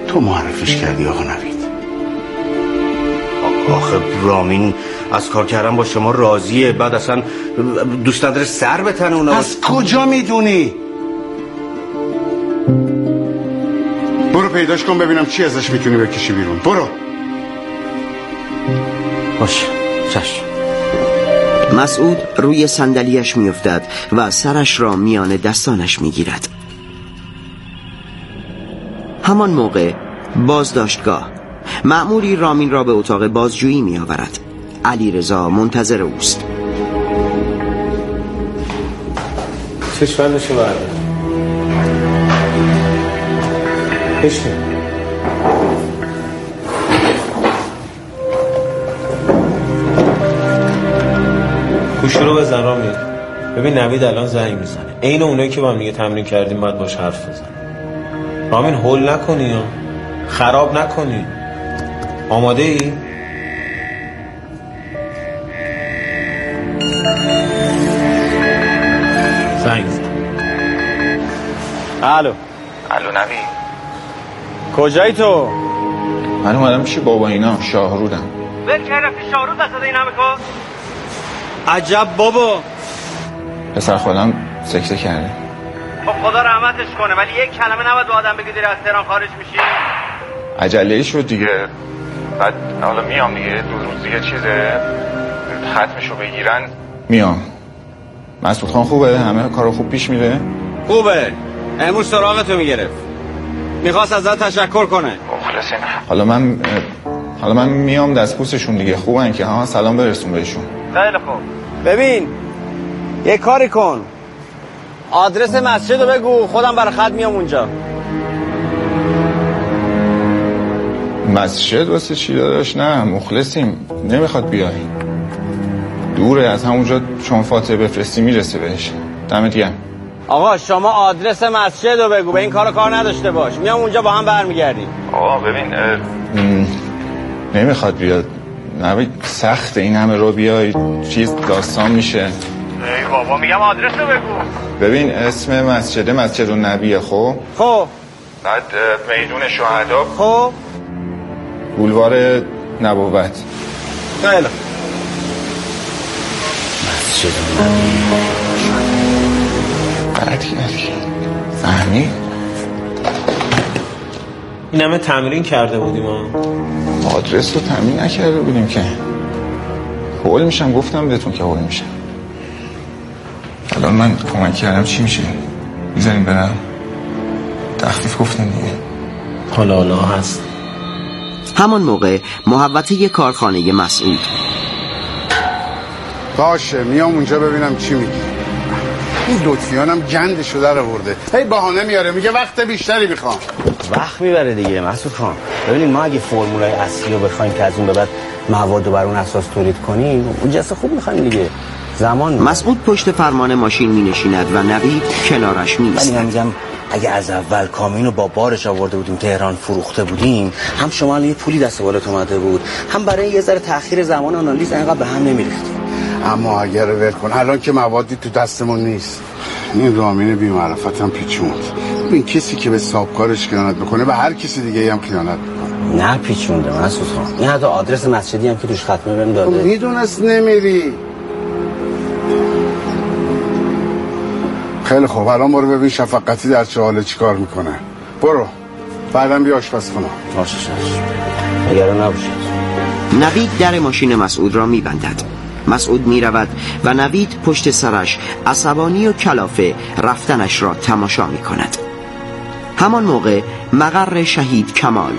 تو معرفیش کردی آقا نوید. آخه رامین از کار کردن با شما راضیه، بعد اصلا دوست نداره سر بتنه اونا. از کجا میدونی؟ برو پیداش کن ببینم چی ازش میتونی بکشی بیرون. برو. باشه چشم. مسعود روی صندلیاش میافتد و سرش را میان دستانش میگیرد. همان موقع بازداشتگاه مأموری رامین را به اتاق بازجویی می آورد. علیرضا منتظر اوست. چشمندشو برده بشنی گوشی رو بزن رامین. ببین نوید الان زنگ میزنه، عین اونایی که با هم دیگه تمرین کردیم باید باش حرف بزن. رامین هول نکنی یا خراب نکنی. آماده ای؟ زنگ زن. الو نوید کجایی تو؟ من اومدم پیش بابا اینا شاهرودم. ول که رفتی شاهرود بساده این همه کار؟ عجب بابا. پسر خودم سکته کرده. خب خدا رحمتش کنه، ولی یک کلمه نباید به آدم بگی دیر از تهران خارج میشی. عجله شد دیگه. بعد حالا میام دیگه 2 روز دیگه چیزه ختمشو بگیرن میام. مسعود خان خوبه؟ همه کارو خوب پیش میره؟ خوبه. امروز سراغتو میگرفت، میخواست ازت تشکر کنه. مخلصین. حالا من میام دستپوسشون دیگه. خوبن که ها؟ سلام برسون بهشون. خیلی خوب. ببین یه کاری کن، آدرس مسجد رو بگو، خودم برای خط میام اونجا. مسجد واسه چی داداش؟ نه مخلصیم، نمیخواد بیای، دوره از همونجا. چون فاتحه بفرستی میرسه بهش. دمت گرم. آقا شما آدرس مسجد رو بگو، به این کار نداشته باش، میام اونجا با هم برمیگردیم. آقا ببین نمیخواد بیاد. نوید سخت این همه رو بیای، چیز داستان میشه. ای بابا میگم آدرس رو بگو. ببین اسم مسجد النبیه. خب بعد میدون شهدا. خب بولوار نبوت. خیلی مسجد النبی. فهمی؟ این همه تمرین کرده بودیم آدرس رو تمرین نکرده بودیم که. هول میشم، گفتم بهتون که هول میشم. الان من کمک کردم چی میشه؟ میذاریم برم؟ تخفیف گفتن دیگه. حالا هست. همان موقع محوطه کارخانه مسعود. باشه میام اونجا ببینم چی میگی. این لطفیانم گندشو در آورده، هی بهانه میاره، میگه وقت بیشتری میخوام. وقت میبره دیگه مسعود خان. ببینید ما اگه فرمولای اصلی رو بخوایم که از اون به بعد مواد رو بر اون اساس تولید کنیم، اون جنس خوب میخوایم دیگه. زمان مسعود پشت فرمان ماشین مینشیند و نوید کنارش میایستد. من میگم اگه از اول کامیونو با بارش آورده بودیم تهران فروخته بودیم، هم شما یه پولی دست بالات اومده بود، هم برای یه ذره تأخیر زمان آنالیز اینقدر به هم نمیریختیم. اما اگر ول کن، الان که موادی تو دستمون نیست. این رامین بی‌معرفتم پیچوند. این کسی که به صاحبکارش خیانت بکنه به هر کسی دیگه هم خیانت میکنه. نه پیچونده مسعود خان، این حتی آدرس مسجدی هم که توش ختمه بهم داده. میدونست نمیری. خیلی خوب، الان برو ببین شفقتی در چه حاله چیکار میکنه. برو بعدم بیا آشپزخونه. باشه نگران نباشید. نوید در ماشین مسعود را میبندد. مسعود میرود و نوید پشت سرش عصبانی و کلافه رفتنش را تماشا میکند. همان موقع مقر شهید کمال.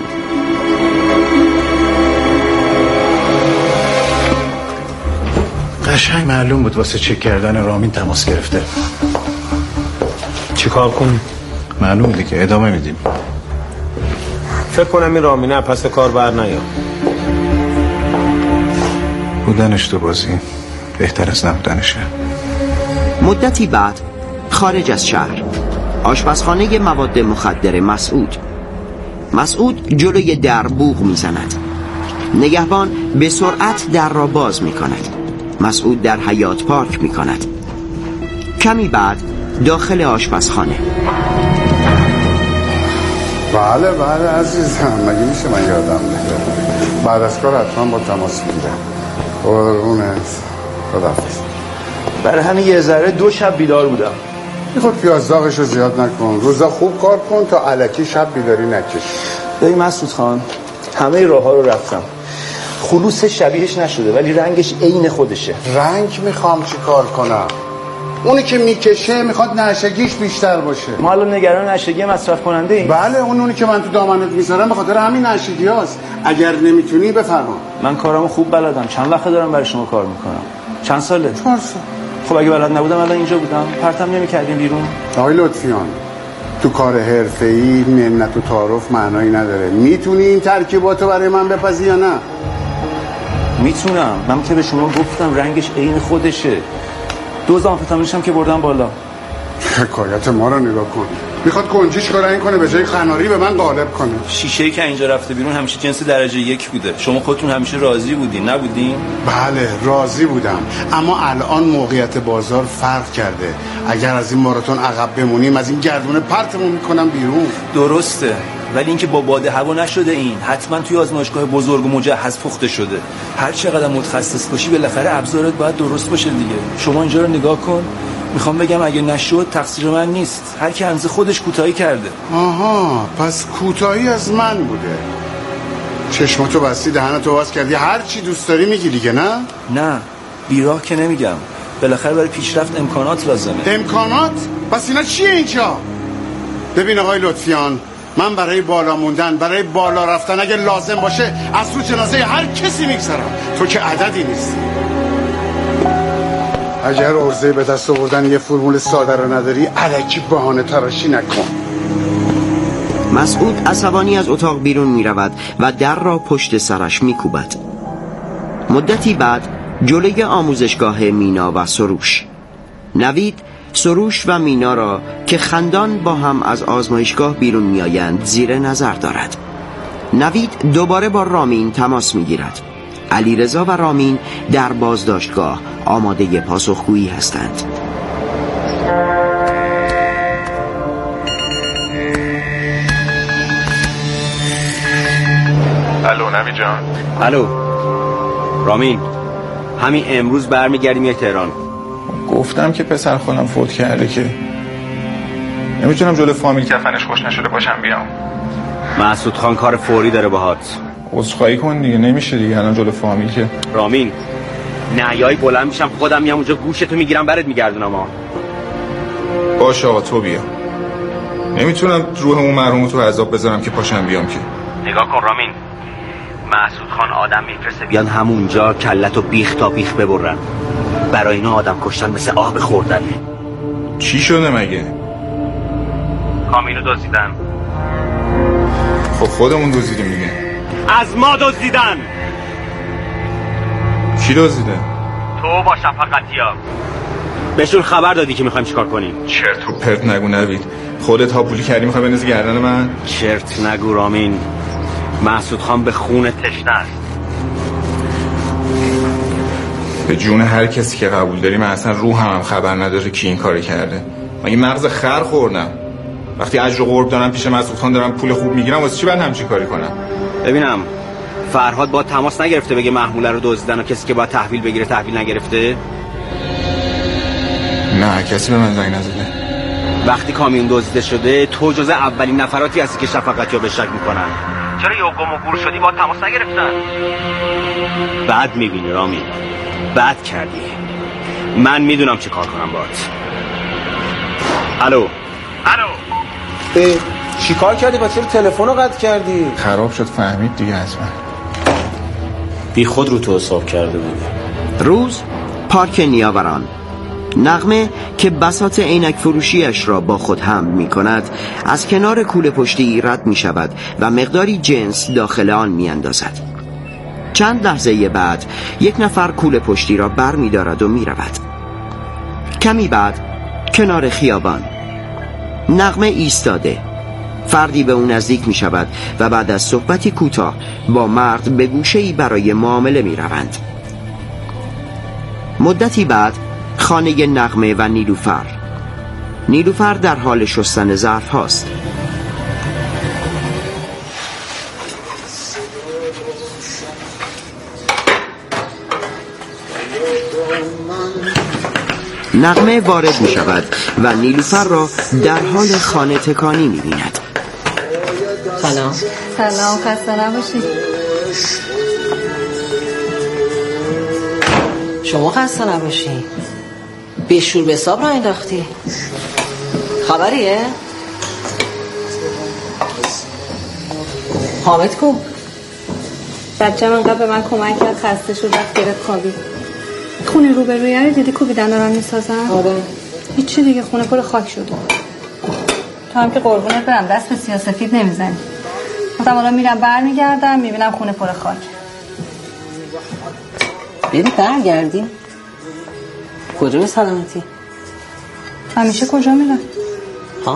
قشنگ معلوم بود واسه چک کردن رامین تماس گرفته. چی کار کنیم؟ معلوم دیگه، ادامه میدیم. فکر کنم این رامینه پس کار بر نیا. بودنش تو بازی بهتر از نبودنشه. مدتی بعد خارج از شهر، آشپزخانه مواد مخدر مسعود جلوی در بوق میزند. نگهبان به سرعت در را باز میکند. مسعود در حیاط پارک میکند. کمی بعد داخل آشپزخانه بله عزیزم، مگه میشه من یادم نگه. بعد از کار حتما با تماس میگیرم. قربونت، خداحافظ. برای همین یه ذره 2 شب بیدار بودم. میخواد پیازداغشو زیاد نکن، روزا خوب کار کن تا الکی شب بیداری نکش. ببین مسعود خان، همه راه ها رو رفتم، خلوص شبیهش نشده ولی رنگش عین خودشه. رنگ میخوام چی کار کنم؟ اونی که میکشه میخواد نشگیش بیشتر باشه. ما الان نگران نشگی مصرف کننده ایم. بله، اونی که من تو دامنت میذارم به خاطر همین نشگی هاست. اگر نمیتونی بفرما. من کارامو خوب بلدم، چند وقت دارم برای شما کار میکنم. چند ساله؟ 4 سال. خب اگه بلد نبودم الان اینجا بودم، پرتم نمیکردیم بیرون. آقای لطفیان، تو کار حرفه‌ای منت و تعارف معنایی نداره. میتونی این ترکیباتو برای من بپذیری یا نه؟ میتونم. من که به شما گفتم رنگش عین خودشه. دوز آمفتامینش هم که بردم بالا. حکایت ما رو نگاه کن. میخواد کنجیش کار این کنه به جای قناری به من غالب کنه. شیشه‌ای که اینجا رفته بیرون همیشه جنس درجه 1 بوده. شما خودتون همیشه راضی بودین نبودین؟ بله راضی بودم، اما الان موقعیت بازار فرق کرده. اگر از این ماراتون عقب بمونیم از این گردونه پرتمون میکنم بیرون. درسته، ولی اینکه با باد هوا نشده، این حتما توی آزمایشگاه بزرگ و مجهز پخته شده. هر چقدر متخصص باشی بالاخره ابزارت باید درست باشه دیگه. شما اینجا رو نگاه کن. میخوام بگم اگه نشد تقصیر من نیست، هر کی اندازه خودش کوتاهی کرده. آها، پس کوتاهی از من بوده. چشماتو بستی، دهنتو باز کردی، هر چی دوست داری میگی دیگه. نه بیراه که نمیگم، بالاخره برای پیشرفت امکانات لازمه. امکانات؟ پس اینا چیه اینجا؟ ببین آقای لطفیان، من برای بالا موندن، برای بالا رفتن اگه لازم باشه از رو جنازه هر کسی میگذرم. تو که عددی نیستی. اگر عرضه به دست آوردن یه فرمول ساده رو نداری الکی بهانه تراشی نکن. مسعود عصبانی از اتاق بیرون می رود و در را پشت سرش می کوبد. مدتی بعد جلوی آموزشگاه مینا و سروش، نوید سروش و مینا را که خندان با هم از آزمایشگاه بیرون می آیند زیر نظر دارد. نوید دوباره با رامین تماس می گیرد. علیرضا و رامین در بازداشتگاه آماده پاسخگویی هستند. الو نوید جان. الو رامین، همین امروز برمیگردیم یک تهران. گفتم که پسر خالم فوت کرده که نمیتونم جلو فامیل کفنش خوش نشده باشم بیام. مسعود خان کار فوری داره باهات. عذرخواهی کن دیگه، نمیشه دیگه الان جلو فامیل که. رامین، نهیایی بلند میشم خودم میام اونجا گوشتو میگیرم برات میگردونم. باشه آقا تو بیا. نمیتونم روح اون مرحوم تو عذاب بذارم که پاشم بیام که. نگاه کن رامین، مسعود خان آدم میفرسته بیان همونجا کلتو بیخ تا بیخ ببرن. برای اینا آدم کشتن مثل آب خوردنه. چی شده مگه؟ کامینو دزدیدن. خب خودمون دزدیدیم دیگه. از ما دزدیدن. کی دزدیده؟ تو با شفقتیا. بهشون خبر دادی که میخوایم چیکار کنیم؟ چرت و پرت نگو نوید. خودت هاپولی کردی میخوای بندازی گردن من؟ چرت نگو رامین، مسعود خان به خون تشنه است. به جون هر کسی که قبول داری، من اصلا روحم خبر نداره کی این کاری کرده. من مغز خر خوردم. وقتی اجر و قرب دارم پیش مسعود خان دارم پول خوب میگیرم، واسه چی بعد همچین کاری کنم؟ ببینم فرهاد با تماس نگرفته بگه محموله رو دزدیدن و کسی که با تحویل بگیره تحویل نگرفته؟ نه کسی به من زنگ نزده. وقتی کامیون دزدیده شده تو جز اولین نفراتی هستی که شفقتی رو به شک میکنن. چرا یه گم و گور شدی با تماس نگرفتن؟ بد میبینی رامین، بد کردی. من میدونم چه کار کنم باهات. الو چی کار کردی؟ با چرا تلفن رو قطع کردی؟ خراب شد فهمید دیگه از من. بی خود رو تو حساب کرده بودی. روز پارک نیاوران. نغمه که بساط عینک فروشیش را با خود حمل می کند از کنار کوله پشتی رد می شود و مقداری جنس داخل آن می اندازد. چند لحظه بعد یک نفر کوله پشتی را بر می دارد و می رود. کمی بعد کنار خیابان نغمه ایستاده. فردی به اون نزدیک می شود و بعد از صحبتی کوتاه با مرد به گوشه‌ای برای معامله می روند. مدتی بعد خانه نغمه و نیلوفر در حال شستن ظرف هاست. نغمه وارد می شود و نیلوفر را در حال خانه تکانی می بیند. سلام. سلام، خسته نباشید. شما خسته نباشی. بیشور به حساب را انداختی. خبریه؟ حامد کو؟ بچه من قبل به من کمک کرد، خسته شد رفت گرفت خوابید. خونه روبرویه رو دیدی کوبیدن دارن میسازن؟ آره. هیچی دیگه، خونه پر خاک شده. تو هم که قربونت برم دست به سیاه‌سفید نمیزنی. مثلا حالا میرم برمیگردم میبینم خونه پر خاک. بریم برگردیم. کجا به سلامتی؟ همیشه کجا میرم؟ ها؟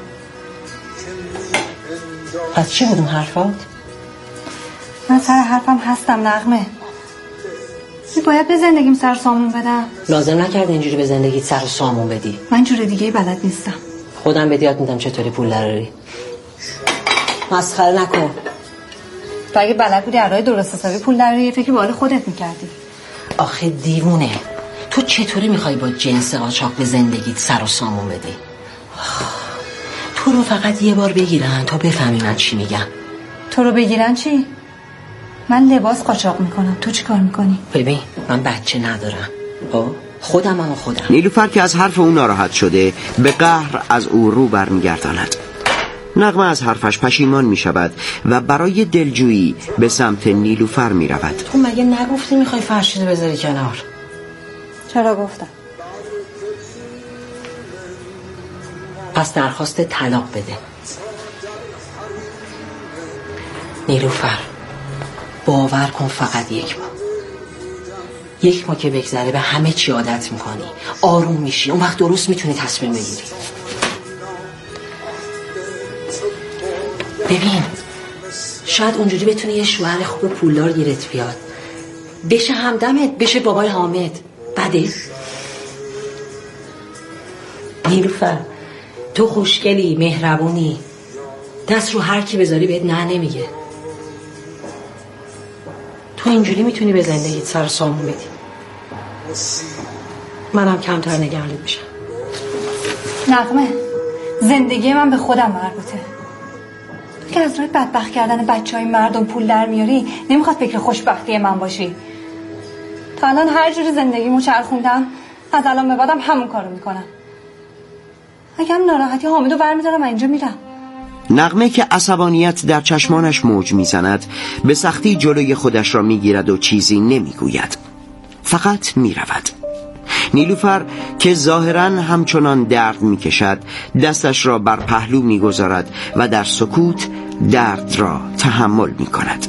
پس چی بودم حرفات؟ من سر حرفم هستم نغمه. باید به زندگیم سر سامون بدم. لازم نکرده اینجوری به زندگیت سر سامون بدی. من جور دیگه بلد نیستم. خودم به یاد میدم چطوری پول دراری. مسخره نکن. تو اگه بلد بودی هر راه درست حسابی پول دراری فکر به حال خودت میکردی. آخه دیوونه، تو چطوری میخوای با جنس قاچاق به زندگیت سر و سامون بدی؟ تو رو فقط یه بار بگیرن تا بفهمی من چی میگم. تو رو بگیرن چی؟ من لباس قاچاق میکنم، تو چی کار میکنی؟ ببین من بچه ندارم، خودم. نیلوفر که از حرف او ناراحت شده به قهر از او رو برمیگرداند. نغمه از حرفش پشیمان می شود و برای دلجویی به سمت نیلوفر می رود. تو مگه نگفتی میخوای فرشیدو بذاری کنار؟ چرا گفتم؟ پس درخواست طلاق بده. نیلوفر باور کن فقط یک ماه که بگذره به همه چی عادت میکنی، آروم میشی، اون وقت درست میتونی تصمیم بگیری. ببین شاید اونجوری بتونی یه شوهر خوب پولدار گیرت بیاد، بشه همدمت، بشه بابای حامد. بده نیلوفر، تو خوشگلی، مهربونی، دست رو هر کی بذاری بهت نه نمیگه. تو اینجوری میتونی به زندگیت سر سامون بدی. منم کمتر نگرانت میشم. نغمه، زندگی من به خودم مربوطه. تو که از راه بدبخت کردن بچهای مردم پول در میاری، نمیخواد فکر خوشبختی من باشی. تا الان هر جوری زندگیمو چرخوندم، از الان به بعدم همون کارو میکنم. اگه هم ناراحتی حامدو برمیدارم و اینجا میرم. نغمه که عصبانیت در چشمانش موج میزند به سختی جلوی خودش را میگیرد و چیزی نمیگوید، فقط میرود. نیلوفر که ظاهراً همچنان درد میکشد دستش را بر پهلو میگذارد و در سکوت درد را تحمل میکند.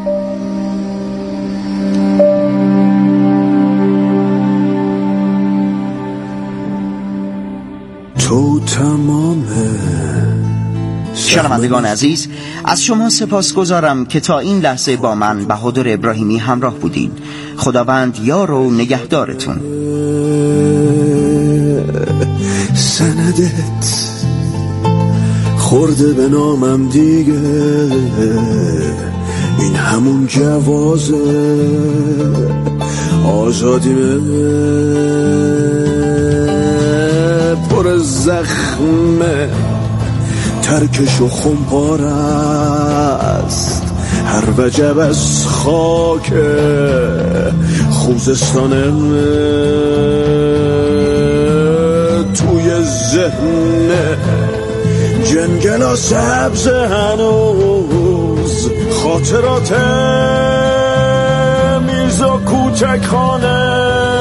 تو تمامه. شنوندگان عزیز، از شما سپاسگزارم که تا این لحظه با من بهادر ابراهیمی همراه بودین. خداوند یار و نگهدارتون. سندت خورده به نامم دیگه، این همون جوازه آزادیمه، پر زخمه، ترکش و خمپار است، هر وجب از خاک خوزستانه، توی ذهن جنگلا سبز هنوز خاطرات میز و کوچک خانه.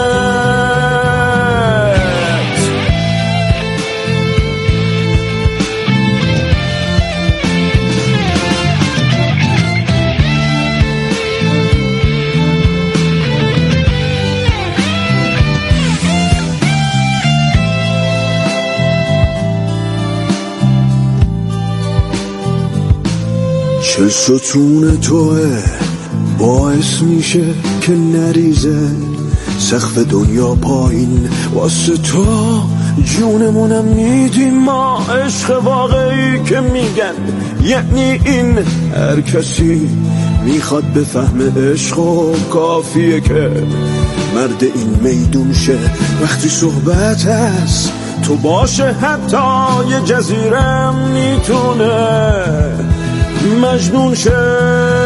چه ستون توه باعث میشه که نریزه سقف دنیا پایین، واسه تو جونمونم میدیم ما، عشق واقعی که میگن یعنی این هر کسی میخواد بفهم عشق و کافیه که مرد این میدون شه. وقتی صحبت هست تو باشه حتی یه جزیره میتونه مجنون شه.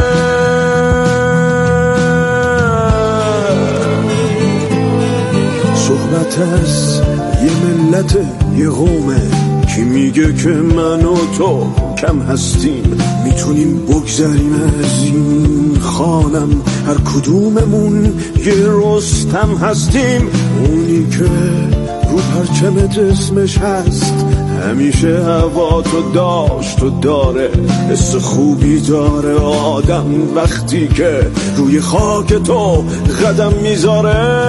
صحبت هست یه ملت یه قومه کی میگه که من و تو کم هستیم میتونیم بگذریم از این خانم هر کدوممون یه رستم هستیم. اونی که رو پرچمت اسمش هست همیشه هوا تو داشت و داره حس خوبی داره آدم وقتی که روی خاک تو قدم میذاره.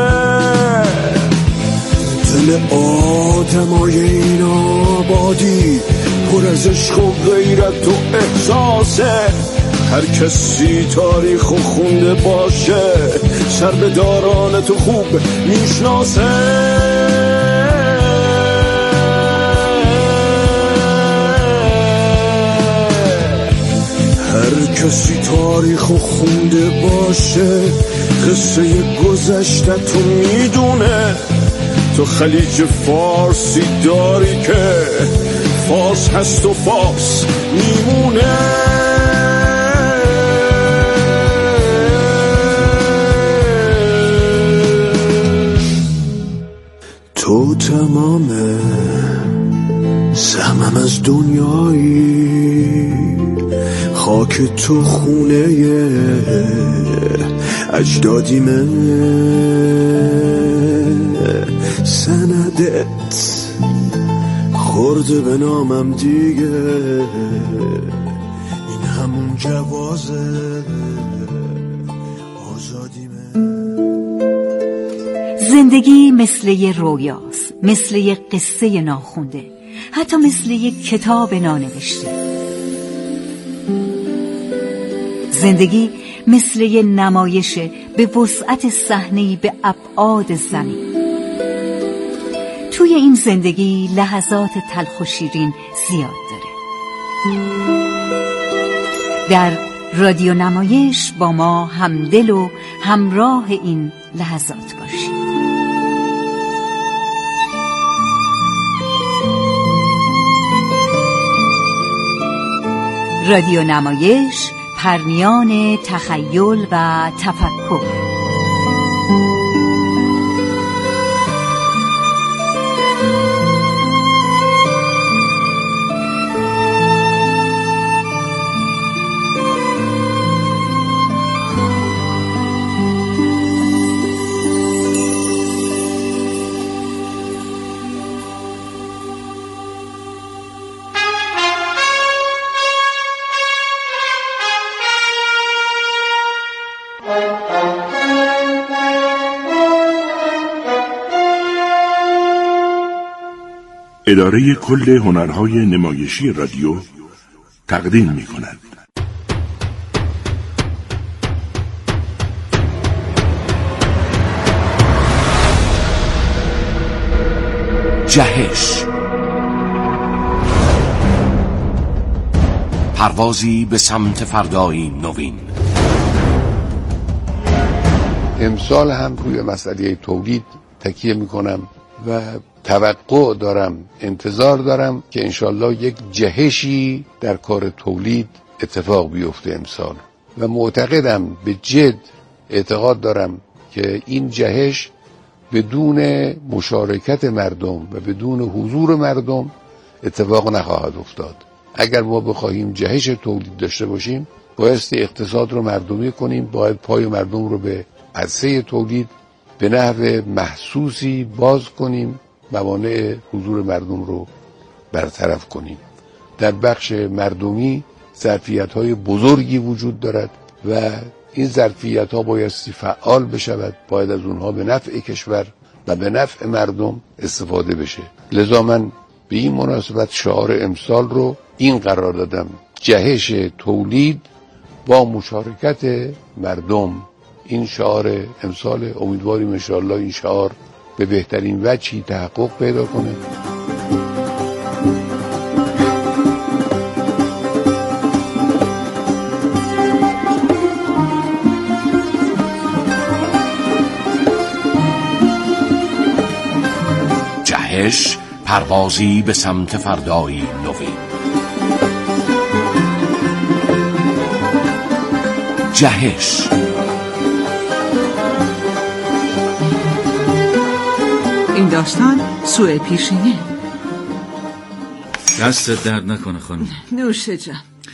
دل آدمای این آبادی پر از عشق و غیرت و احساسه. هر کسی تاریخ و خونده باشه سر به داران تو خوب میشناسه. هر کسی تاریخ و خونده باشه قصه گذشته تو میدونه. تو خلیج فارسی داری که فارس هست و فارس میمونه. تو تمام سهمم از دنیایی خاک تو خونه اجدادیمه. سندت خورده به نامم دیگه این همون جوازه آزادیمه. زندگی مثل یه رویاست، مثل یه قصه ناخونده، حتی مثل یه کتاب نانوشته. زندگی مثل یه نمایشه به وسعت صحنه‌ای به ابعاد زمین. توی این زندگی لحظات تلخ و شیرین زیاد داره. در رادیو نمایش با ما همدل و همراه این لحظات باشید. رادیو نمایش، پرمیان تخیل و تفکر. اداره کل هنرهای نمایشی رادیو تقدیم می کند. جهش، پروازی به سمت فردایی نوین. امسال هم روی مسئله تولید تکیه میکنم و توقع دارم، انتظار دارم که انشالله یک جهشی در کار تولید اتفاق بیفته امسال و معتقدم، به جد اعتقاد دارم که این جهش بدون مشارکت مردم و بدون حضور مردم اتفاق نخواهد افتاد. اگر ما بخواهیم جهش تولید داشته باشیم بایستی اقتصاد رو مردمی کنیم، باید پای مردم رو به عرصه تولید به نحو محسوسی باز کنیم، موانع حضور مردم رو برطرف کنیم. در بخش مردمی ظرفیت‌های بزرگی وجود دارد و این ظرفیت‌ها بایستی فعال بشود، باید از اونها به نفع کشور و به نفع مردم استفاده بشه. لذا من به این مناسبت شعار امسال رو این قرار دادم: جهش تولید با مشارکت مردم. این شعار امسال، امیدواریم انشاءالله این شعار به بهترین وجهی تحقق پیدا کنه. جهش، پروازی به سمت فردایی نوین. جهش. این داستان سوء پیشینه. دستت درد نکنه خانم. نوشه جان.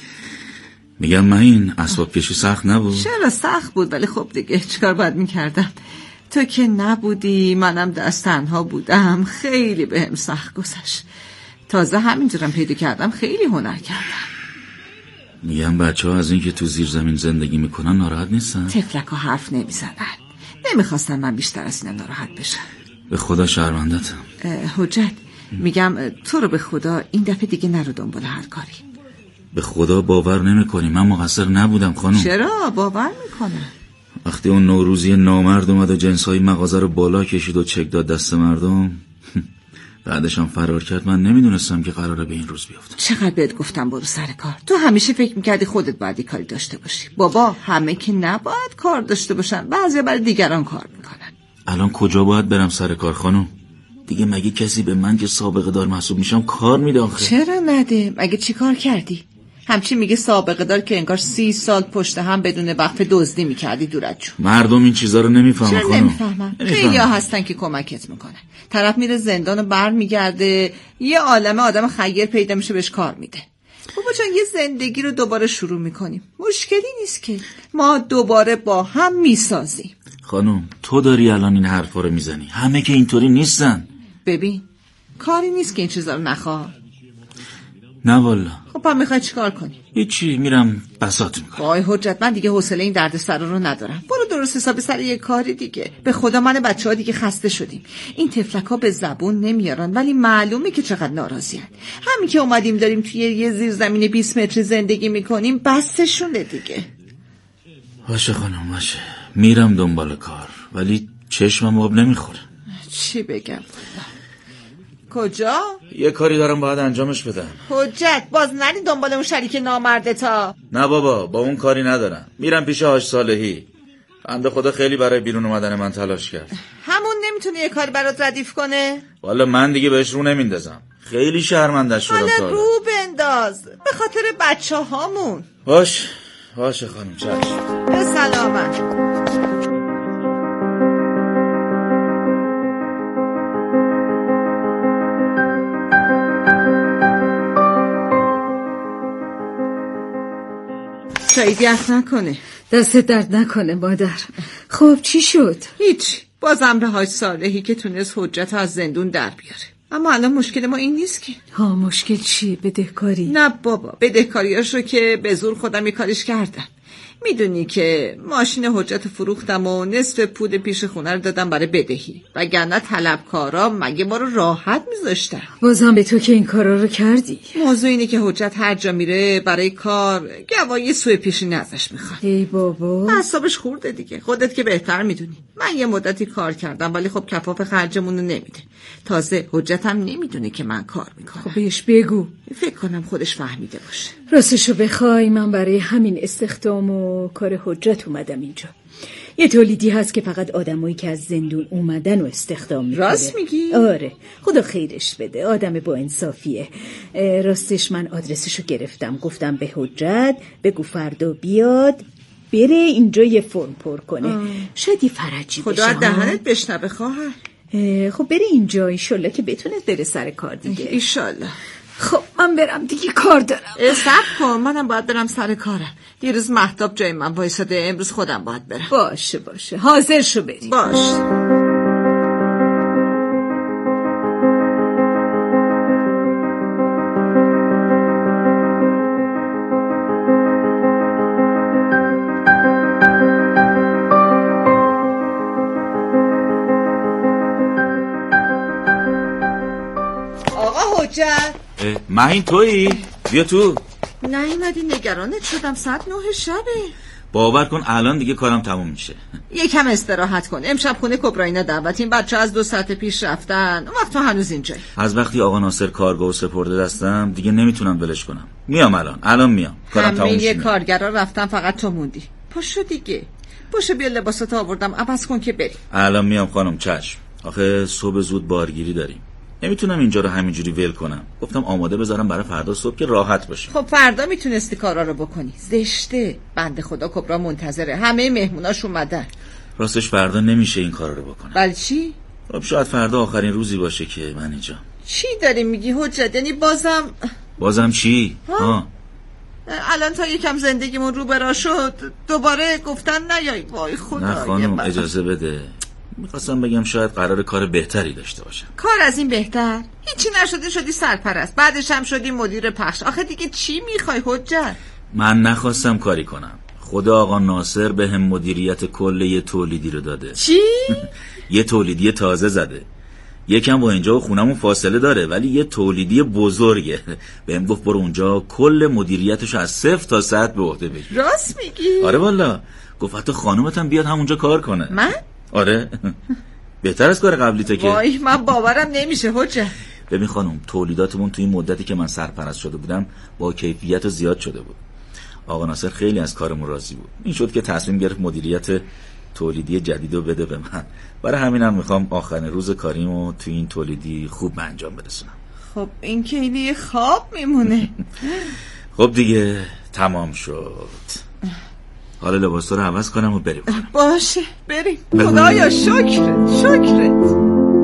میگم من این اسباب کشی سخت نبود؟ چرا سخت بود، ولی خب دیگه چیکار باید میکردم؟ تو که نبودی، منم دست تنها بودم، خیلی بهم سخت گذشت. تازه همینجورم پیدا کردم خیلی هنر کردم. میگم بچه ها از این که تو زیر زمین زندگی میکنن ناراحت نیستن؟ تفلک ها حرف نمیزنن. نمیخواستم من بیشتر از اینا ناراحت بشم. به خدا شرمندتم. حجت، میگم تو رو به خدا این دفعه دیگه نرو دنبال هر کاری. به خدا باور نمیکنی من مقصر نبودم خانم. چرا باور میکنم؟ وقتی اون نوروزی نامرد اومد و جنسای مغازه رو بالا کشید و چک داد دست مردم، بعدش هم فرار کرد، من نمیدونستم که قراره به این روز بیفتم. چقدر بهت گفتم برو سر کار. تو همیشه فکر میکردی خودت باید کاری داشته باشی. بابا همه که نباید کار داشته باشن، بعضیا برای دیگران کار میکنن. الان کجا باید برم سر کار خانم؟ دیگه مگه کسی به من که سابقه دار محسوب میشم کار میده آخه؟ چرا نده؟ مگه چی کار کردی؟ همچین میگه سابقه دار که انگار 30 سال پشت هم بدون وقف دزدی میکردی. دورت جو. مردم این چیزا رو نمیفهمن خانم. نمیفهمن. خیلی ها هستن که کمکت میکنن. طرف میره زندان و بر میگرده، یه عالمه آدم خیر پیدا میشه بهش کار میده. بابا جان یه زندگی رو دوباره شروع میکنیم، مشکلی نیست که ما دوباره با هم میسازیم. خانم تو داری الان این حرفا رو میزنی، همه که اینطوری نیستن. ببین کاری نیست که این چیزا رو نخواه. نه والا. خب پا میخوای چیکار کنی؟ هیچی، میرم بساط میکنم. وای حجت، من دیگه حوصله این دردسر رو ندارم. برو درست حسابی سر یه کاری دیگه. به خدا من بچه‌ها دیگه خسته شدیم. این تفلک‌ها به زبون نمیارن ولی معلومه که چقدر ناراضیان. همین که اومدیم داریم توی یه زیرزمین 20 متری زندگی میکنیم بسشونه دیگه. باشه خانم باشه، میرم دنبال کار، ولی چشمم آب نمیخوره. چی بگم؟ کجا؟ یه کاری دارم باید انجامش بدم. حجت باز نری دنبال اون شریک نامردتا. نه بابا، با اون کاری ندارم. میرم پیش حاج صالحی. بنده خدا خیلی برای بیرون اومدن من تلاش کرد. همون نمیتونه یه کاری برات ردیف کنه؟ والا من دیگه بهش رو نمیندازم. خیلی شرمنده شدم. حالا رو بنداز به خاطر بچه هامون. باشه خانم چشم. به سلامت. شایدیت نکنه. دست درد نکنه مادر. خب چی شد؟ هیچ. باز امر حاج صالحی که تونست حجت از زندون در بیاره. اما الان مشکل ما این نیست که. ها مشکل چیه؟ بدهکاری؟ نه بابا، بدهکاریاشو که به زور خودم کارش کردم. میدونی که ماشین حجت فروختم و نصف پول پیش خونه رو دادم برای بدهی، وگرنه طلبکارا مگه ما رو راحت میذاشتن. بازم به تو که این کارا رو کردی. موضوع اینه که حجت هر جا میره برای کار گواهی سوء پیشینه ازش میخواد. ای بابا، اعصابش خورده دیگه، خودت که بهتر میدونی. من یه مدتی کار کردم ولی خب کفاف خرجمون رو نمیده. تازه حجت هم نمیدونه که من کار میکنم. خب بهش بگو. فکر کنم خودش فهمیده باشه. راستشو بخوای من برای همین استخدام و کار حجت اومدم اینجا. یه تولیدی هست که فقط آدمایی که از زندون اومدن و استخدام میکنه. راست میگی؟ آره، خدا خیرش بده، آدم با انصافیه. راستش من آدرسشو گرفتم، گفتم به حجت بگو فردا بیاد بره اینجا یه فرم پر کنه. شاید یه فرجی بشه. خدا دهنت بشنبه خواهر. خب بره اینجا ایشالله که بتونه بره سر کار دیگه. ایشالله. خب من برم دیگه، کار دارم. صبر کن، منم باید برم سر کارم. دیروز مهتاب جای من وایساده، امروز خودم باید برم. باشه حاضر شو بریم. باشه. آقا حجت، مهین تویی؟ بیا تو. نیومدی، نگرانت شدم. ساعت 9 شبه. باور کن الان دیگه کارم تموم میشه. یکم استراحت کن. امشب خونه کبراینا دعوتیم، بچه از 2 ساعت پیش رفتن، اون وقت تو هنوز اینجایی. از وقتی آقا ناصر کارگاه سپرده دستم دیگه نمیتونم ولش کنم. میام الان میام. کارم تموم شد. همه کارگرا رفتن، فقط تو موندی. پاشو دیگه. باشه بیا لباساتو آوردم، عوض کن که بریم. الان میام خانم چشم. آخه صبح زود بارگیری داریم. نمیتونم اینجا رو همینجوری ول کنم. گفتم آماده بذارم برای فردا صبح که راحت باشیم. خب فردا میتونستی کارا رو بکنی. زشته. بنده خدا کبرا منتظره. همه مهموناش اومدن. راستش فردا نمیشه این کارا رو بکنم. ولی چی؟ خب شاید فردا آخرین روزی باشه که من اینجا. چی داری میگی حجت؟ یعنی بازم چی؟ ها؟ الان تا یکم زندگیمون رو برا شد دوباره گفتن نیای. وای خدا. نه خانم اجازه بده. میخواستم بگم شاید قرار کار بهتری داشته باشم. کار از این بهتر؟ هیچی نشده شدی سرپرست، بعدش هم شدی مدیر پخش. آخه دیگه چی میخوای حجت؟ من نخواستم کاری کنم. خدا آقا ناصر به هم مدیریت کل یه تولیدی رو داده. چی؟ یه تولیدی تازه زده. یکم با اینجا و خونمون فاصله داره ولی یه تولیدی بزرگه. بهم گفت برو اونجا کل مدیریتشو از 0 تا 100 به عهده بگیر. راست میگی؟ آره والا. گفت حتی خانومت هم بیاد همونجا کار کنه. من؟ آره. بهتر از کار قبلیته که. وای من باورم نمیشه حجت. ببین خانم تولیداتمون توی این مدتی که من سرپرست شده بودم با کیفیت و زیاد شده بود. آقا ناصر خیلی از کارمون راضی بود. این شد که تصمیم گرفت مدیریت تولیدی جدیدو بده به من. برای همینم میخوام آخرین روز کاریمو توی این تولیدی خوب به انجام برسونم. خب این که اینه خواب میمونه. خب دیگه تمام شد. حالا لباسا رو عوض کنم و بریم. باشه بریم. خدایا شکرت.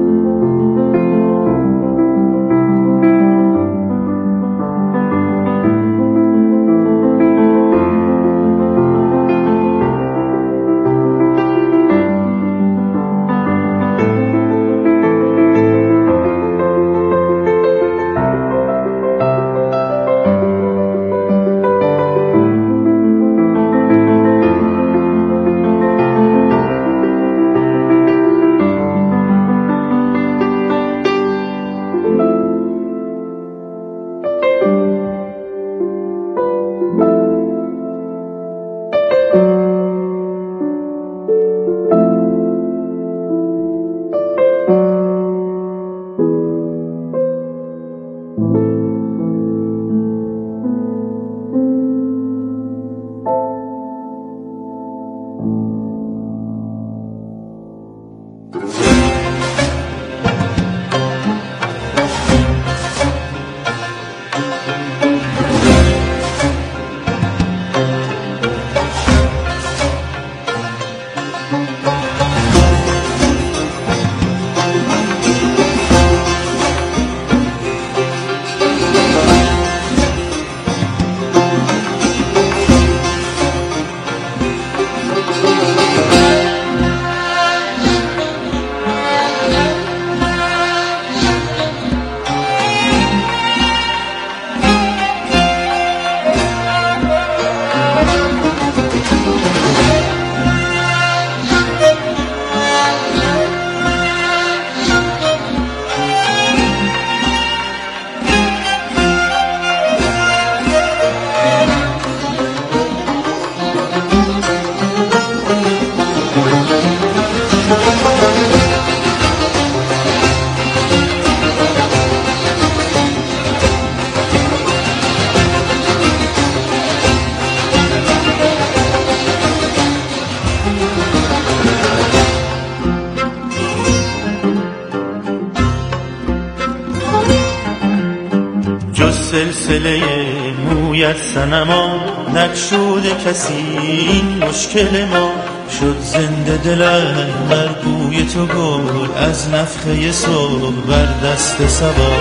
سلسله مویت صنما نکشوده کسی این مشکل ما شد زنده دلم بر بوی تو گل از نفخه صبح بر دست سبا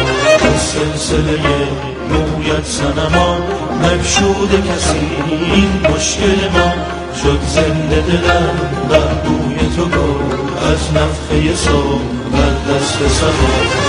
سلسله مویت صنما نکشوده کسی این مشکل ما شد زنده دلم بر بوی تو گل از نفخه صبح بر دست سبا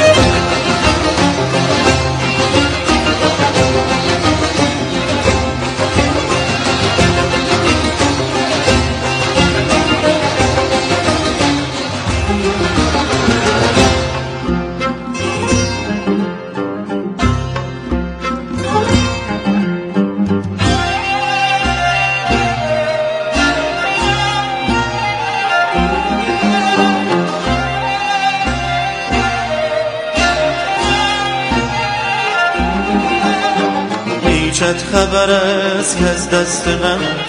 خبر است که از دست من